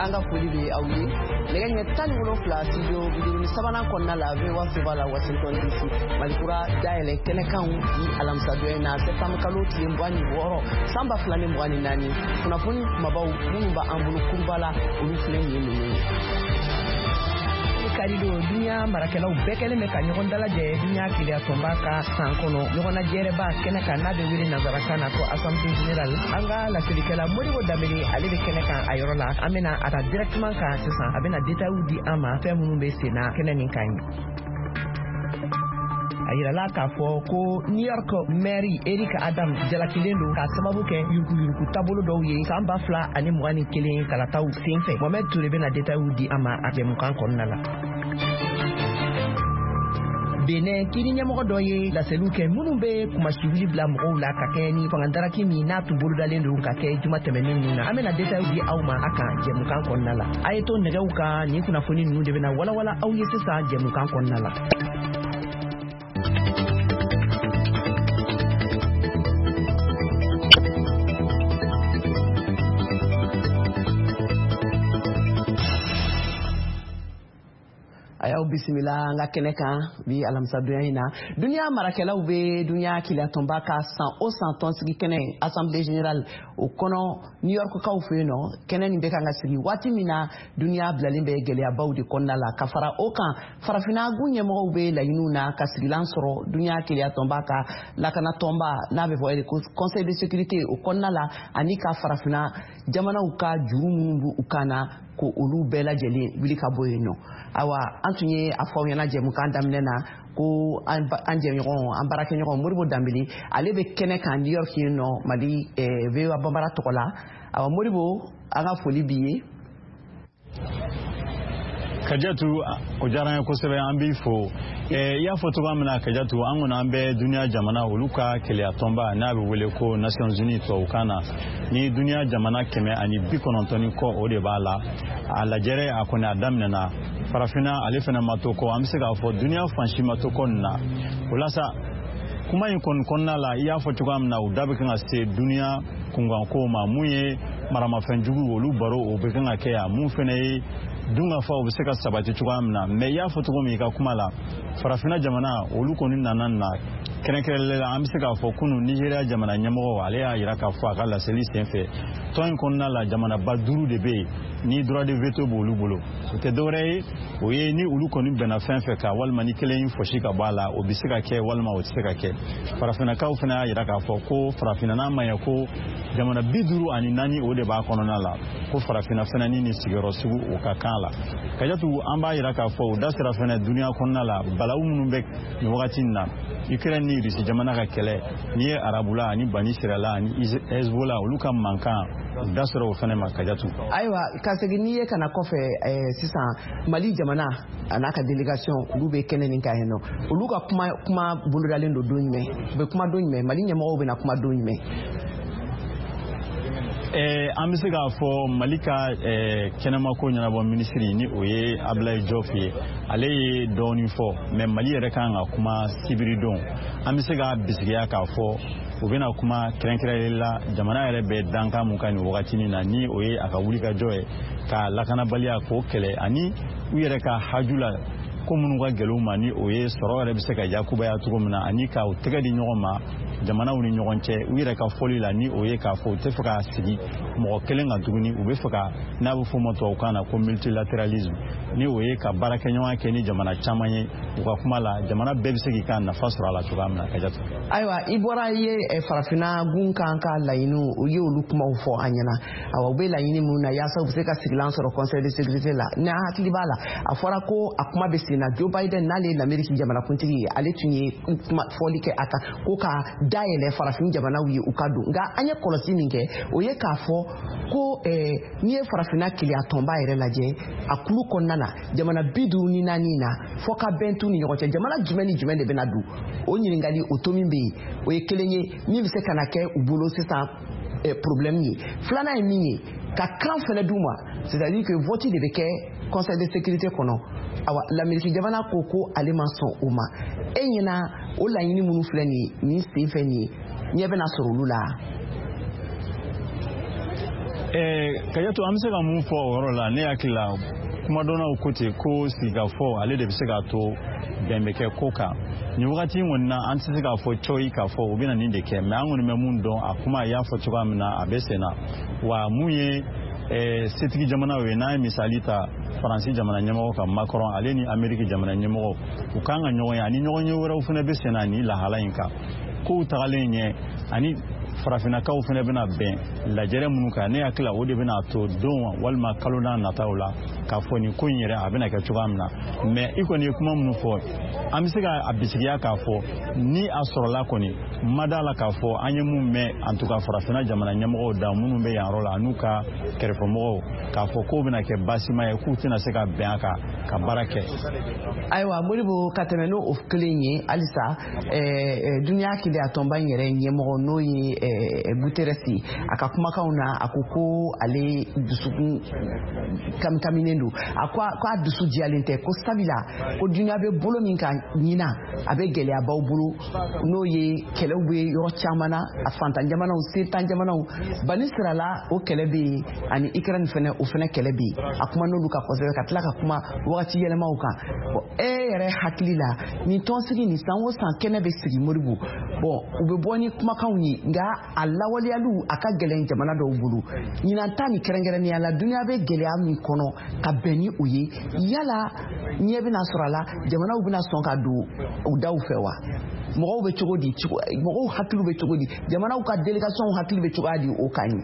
anga foli be awye nege nye tani wolo fla studio video ni sabana konna la ve wa se bala Washington DC malikura daele kene kan yi alamsa do na septam kalo ti mbwani woro samba flani mbwani nani tunafuni mabaw mumba ambulu kurbala ulu flani yemi karido dunya marakelaw bekele me ka nyogon dala je dunya kilia tomba ka sankono nyogona jere ba kene ka na be wili nazara kana ko assemblée générale anga la selikela modi wo dameli ale be kene ka ayorola amena ata directement ka sesa abena detail di ama femu be sena kene nin kan ayira la ka fo ko New York Mary Erika Adam jalakilendo ka sababu ke yurku tabolo do ye samba fla ani mwani kelen kala taw senfe Mohamed Touré be na detail di ama abe mukan konnala bene kiri nyamoko doye la seluke munumbe kuma shibili bla mko la kakeni fangandara kimi na tubulu dalendo kake juma temeni na amena detail di auma aka jemukan konnala ayeto negeuka ni kuna foni nunde bena wala au yesesa jemukan konnala ayaw bismillah nga keneka bi alamsa dunya marakela ube dunya kila tomba ka 100 ton sigi kene assemblée générale au kono New York ka ufeno kene ni beka nga sigi wati mina dunya blalimbe gele abawdi konna la kafara okan farafina gunye mo ube la yinuna ka sigi lansoro dunya kila tomba ka la kana tomba na be voye conseil de sécurité au konna la anika farafina jamana uka jurumu ukana ko olu bela jeli wili ka boyeno awa antunye afo yana jemu kan damnena ko anje nyon ambarake nyon moribo dambili ale be kene kan New York no mali ve wa bambara tokola awa moribo anga foli biye Kajatu ojara ko sebe ambifo ya foto gamna kajatu angona ambe dunia jamana oluka kele atomba na be wele ko Nations Unies to ukana ni dunia jamana keme ani bikonontoni ko ode bala ala jere akona damna na farafina alifena matoko amse ga fo dunia fanshi matoko na ulasa kuma yinkon konna la ya foto gamna udabe kan ase dunia kungan ko ma muye marama fenjugu olu baro obekanga ke ya mu fene dunga fa obiseka sabati chugamna me ya foto mi ka kuma la farafina jamana olu konin nanan na kenekerele la amseka fo kunu Nigeria jamana nyamo wale ya iraka fa kala seli senfe ton konna la jamana baduru de be ni droit de veto bolu bolo te dore oye ni olu konin bena fenfe ka walma ni kelen foshika bala obiseka ke walma obiseka ke farafina ka ufina iraka fo ko farafina na maya ko jamana biduru ani nani ode ba konona la ko farafina fena ni sigaro sugu ukakala kajatu amba iraka fo dasira fena dunia konna la balawu munumbe ni wakati na Ukraine ni risi jamana ka kele ni arabula ni bani sirala ni Hezbollah uluka manka dasoro fene makajatu aywa kaseginiye kana kofe sisa Mali jamana anaka delegation lube keneni ka heno uluka kuma buludalendo donime be kuma donime Mali nyamo be na kuma donime amisiga fo malika kenema ko nyana bo ministry ni oye Ablaye Jofi ale doni fo me Mali yere kanga kuma sibiri don amisiga bisigiya ka fo ubena kuma krenkirela jamana yere be danka mukani wakati ni na ni oye akawulika joy ka lakana balia ko kele ani uyere ka hajula ko munu ga geluma ni oye soro yere biseka yakuba ya tugumna ani ka utegadi nyoma jamana woni nyogonche wire ka foli la ni oye ka fo te faka sigi mo kelenga duguni ube faka na bu fo moto kana ko multilateralism ni oye ka baraka nyawa ke ni jamana chamanye ko kuma la jamana bebisegi kan na fasra la tugamna kajatu aywa ibora ye farafina gunkanka lainu oye olukuma fo anyana awa be laini muna ya sa ubiseka silence ro conseil de sécurité la na hakilibala afora ko akuma besina Joe Biden nale l'Amérique jamana kuntigi ale tunye kuma foli ke aka ko ka daele farafin jamana wi ukadu nga anye kolosi ninge oye kafo ko niye farafina kili atomba ere laje akulu konnana jamana bidu ni nanina foka bentu ni nyoche jamana jumeni de benadu onyi ngali otomimbe oye kelenye ni bise kanake ubulo sisa problème ni flana mingi ka kan fele duma c'est-à-dire que vote de beke conseil de sécurité kono awa l'Amérique jamana koko alimanson uma enyina o la yini munu fleni ni sefeni nyebe na sorulula Kayato an bɛ se ka mun fɔ o yɔrɔ la ne hakili la kuma dɔnnaw ko ten ko sigikafɔ ale de bɛ se ka to bɛn bɛ kɛ ko kan nin wagati kɔni na an tɛ se k'a fɔ cɔyi k'a fɔ u bɛna nin de kɛ mais an kɔni bɛ mun dɔn a kuma y'a fɔ cogoya min na a bɛ sen na wa mun ye setigi jamanaw ye n'an ye misali ta Faransi jamana ɲɛmɔgɔ kan Macron ale ni Ameriki jamana ɲɛmɔgɔ u kan ka ɲɔgɔn ye ani ɲɔgɔn ye wɛrɛw fana bɛ sen na ni lahala in kan kow tagalen ɲɛ ani farafinakaw fana bɛna bɛn lajɛrɛ minnu kan ne hakili la o de bɛna to don walima kalo n'a nataw la k'a fɔ nin ko in yɛrɛ a bɛna kɛ cogoya min na mais i kɔni ye kuma minnu fɔ an bɛ se ka a bisigiya k'a fɔ ni a sɔrɔla kɔni ma d'a la k'a fɔ an ye mun mɛn en tout cas farafina jamana ɲɛmɔgɔw da minnu bɛ yan yɔrɔ la n'u ka kɛrɛfɛmɔgɔw k'a fɔ k'o bɛna kɛ basima ye k'u tɛna se ka bɛn a kan ka baara kɛ. Ayiwa Modibo ka tɛmɛ n'o kelen ye halisa duniya keleya tɔnba in yɛrɛ ɲɛmɔgɔ n'o ye Guterres a ka kumakanw na a ko ale dusukun kaminen don a ko a dusu jiyalen tɛ ko sabila ko duniya bɛ bolo min kan ɲina a bɛ gɛlɛyabaw bolo n'o ye kɛlɛw bɛ yɔrɔ caman na a fantan jamanaw setan jamanaw bani sirala o kɛlɛ bɛ yen ani Ukraine fana o fana kɛlɛ bɛ yen a kuma n'olu ka kosɛbɛ ka tila ka kuma wagati yɛlɛmaw kan bon yɛrɛ hakili la nin tɔnsigi nin san o san kɛnɛ bɛ sigi Modibo bon u bɛ bɔ ni kumakanw ye nka a lawaleyalu a ka gɛlɛn jamana dɔw bolo ɲinan ta ni kɛrɛnkɛrɛnnenya la duniya bɛ gɛlɛya min kɔnɔ ka bɛn ni u ye yala ɲɛ bɛna sɔrɔ a la jamanaw bɛna sɔn ka don u daw fɛ wa mɔgɔw bɛ cogo di mɔgɔw hakili bɛ cogo di jamanaw ka délégation hakili bɛ cogo di o kan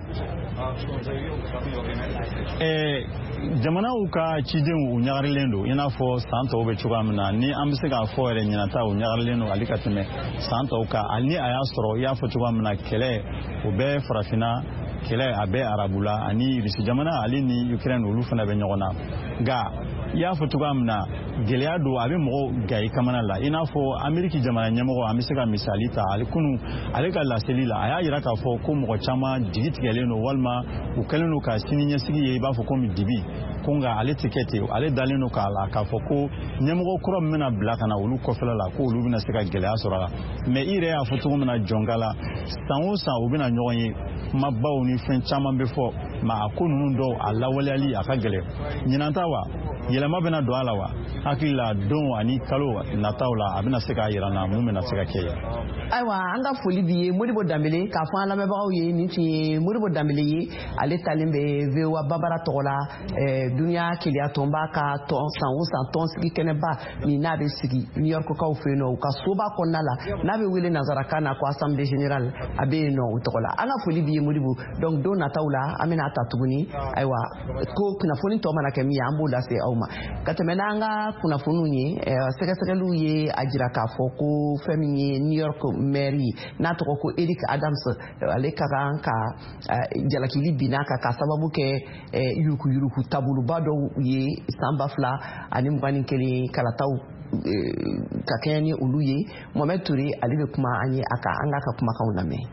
ye jamanaw ka cidenw u ɲagarilen don i n'a fɔ san tɔw bɛ cogoya min na ni an bɛ se k'a fɔ yɛrɛ ɲinata u ɲagarilen don hali ka tɛmɛ san tɔw kan hali ni a y'a sɔrɔ i y'a fɔ cogoya min na kɛlɛ o bɛ farafina kɛlɛ a bɛ arabula ani Rusi jamana ale ni Ukraine olu fana bɛ ɲɔgɔn na nka i y'a fɔ cogoya min na gɛlɛya don a bɛ mɔgɔw gayi kamana la i n'a fɔ Ameriki jamana ɲɛmɔgɔ an bɛ se ka misali ta ale kunu ale ka laseli la a y'a jira k'a fɔ ko mɔgɔ caman jigi tigɛlen don walima u kɛlen don ka sini ɲɛsigi ye i b'a fɔ komi dibi ko nka ale tɛ kɛ ten ale dalen don k'a la k'a fɔ ko ɲɛmɔgɔ kura min bɛna bila ka na olu kɔfɛla la ko olu bɛna se ka gɛlɛya sɔrɔ a la mais i yɛrɛ y'a fɔ cogo min na jɔnka la san o san u bɛna ɲɔgɔn ye kumabaw ni fɛn caman bɛ fɔ mais a ko ninnu dɔw a lawaleyali a ka gɛlɛn ɲinanta wa yɛlɛma bɛna don a la wa hakili la don ani kalo nataw la a bɛna se k'a yira na mun bɛna se ka kɛ ye. Ayiwa an ka foli bi ye Modibo Danbele k'a fɔ an lamɛnbagaw ye nin tun ye Modibo Danbele ye ale talen bɛ VOA Babara tɔgɔ la duniya keleya tɔnba ka tɔn san o san tɔnsigi kɛnɛba min n'a bɛ sigi New York kaw fɛ yen nɔ u ka soba kɔnɔna la n'a bɛ wele nanzarakan na ko Assemblée Générale a bɛ yen nɔ o tɔgɔ la an ka foli bi ye Modibo donc don nataw la an bɛna ta tuguni ayiwa ko kunnafoni tɔ mana kɛ min ye an b'o lase aw ma ka tɛmɛ n'an ka kunnafoniw ye sɛgɛsɛgɛliw ye a jira k'a fɔ ko fɛn min ye New York maire n'a tɔgɔ ko Eric Adams ale ka kan ka jalakili bin n'a kan ka sababu kɛ yurukuyuruku tabuluba dɔw ye san 2021 kalataw ka kɛɲɛ ni olu ye Mohamed Touré ale bɛ kuma an ye a kan an ka kumakanw lamɛn.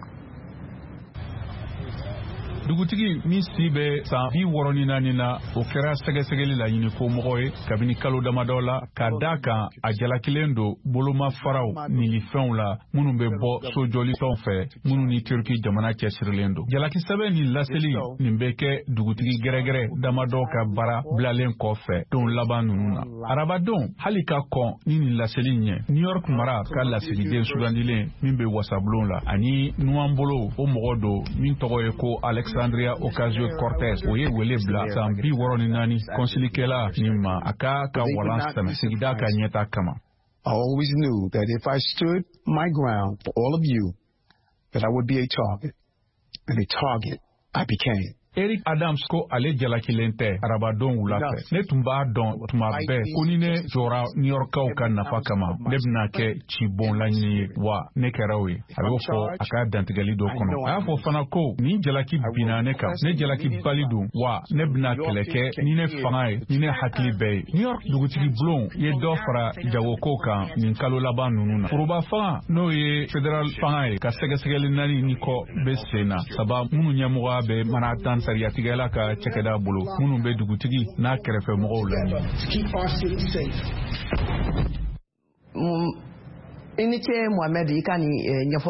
Dugutigi min si bɛ san 64 na o kɛra sɛgɛsɛgɛli la ɲini ko mɔgɔ ye kabini kalo damadɔ la ka da kan a jalakilen don boloma faraw ni fɛnw la minnu bɛ bɔ sojɔlisɔnw fɛ minnu ni Turki jamana cɛsirilen don. Jalakisɛbɛ ni laseli nin bɛ kɛ dugutigi gɛrɛgɛrɛ damadɔ ka baara bilalen kɔfɛ don laban ninnu na. Arabadon hali ka kɔn ni nin laseli ɲɛ New York mara ka lasigiden sugandilen min bɛ wasabulon la ani nuwan bolo o mɔgɔ don min tɔgɔ ye ko Alexandria Ocasio-Cortez o ye wele bila san 64 konsilikɛla nin ma a ka walan sɛmɛ sigida ka ɲɛta kama. I always knew that if I stood my ground for all of you, that I would be a target, and a target I became. Eric Adams ko ale jalakilen tɛ arabadon wula fɛ ne tun b'a dɔn tuma bɛɛ ko ni ne jɔra New Yorkaw ka nafa kama ne bɛna kɛ cibon laɲini ye wa ne kɛra o ye a b'o fɔ a ka dantigɛli dɔ kɔnɔ a y'a fɔ fana ko ni jalaki binna ne kan ne jalaki bali don wa ne bɛna kɛlɛ kɛ ni ne fanga ye ni ne hakili bɛɛ ye New York dugutigi bulon ye dɔ fara jagokow kan nin kalo laban ninnu na foroba fanga n'o ye federal fanga ye ka sɛgɛsɛgɛli 4 ni kɔ bɛ sen na saba minnu ɲɛmɔgɔya bɛ Manhattan sariyatigɛla ka cɛkɛda bolo minnu bɛ dugutigi n'a kɛrɛfɛ mɔgɔw la I ni ce Mohamed i ka nin ɲɛfɔli